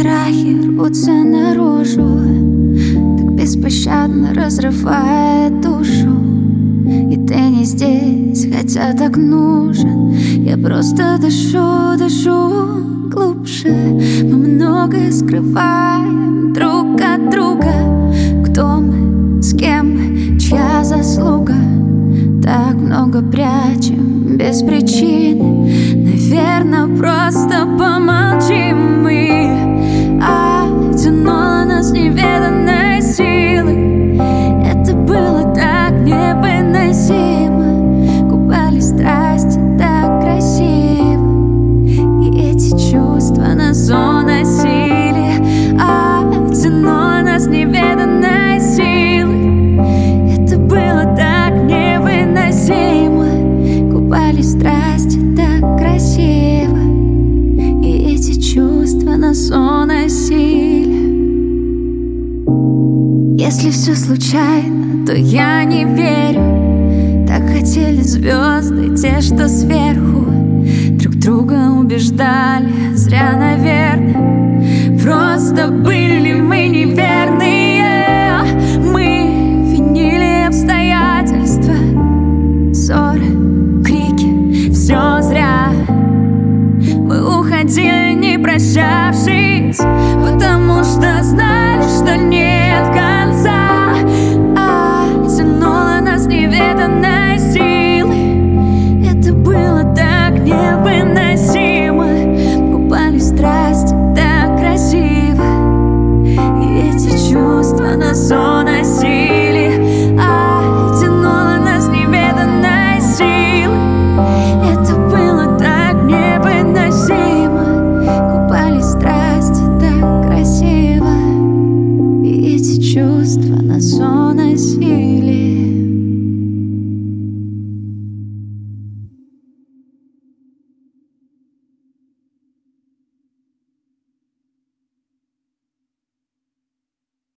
страхи рвутся наружу, так беспощадно разрывая душу. И ты не здесь, хотя так нужен. Я просто дышу глубже. Мы многое скрываем друг от друга. Кто мы, с кем мы, чья заслуга? Так много прячем без причины. Наверное, просто помолчим мы. Тянуло нас неведанной силой. Это было так невыносимо. Купались страсти так красиво. И эти чувства нас уносили. Тянуло нас неведанной силой. Это было так невыносимо. Купались страсти так красиво. И эти чувства нас уносили. Если все случайно, то я не верю. Так хотели звезды, те, что сверху. Друг друга убеждали, зря, наверное. Просто были мы неверные. Мы винили обстоятельства, ссоры, крики, все зря. Мы уходили, не прощавшись, потому что знали.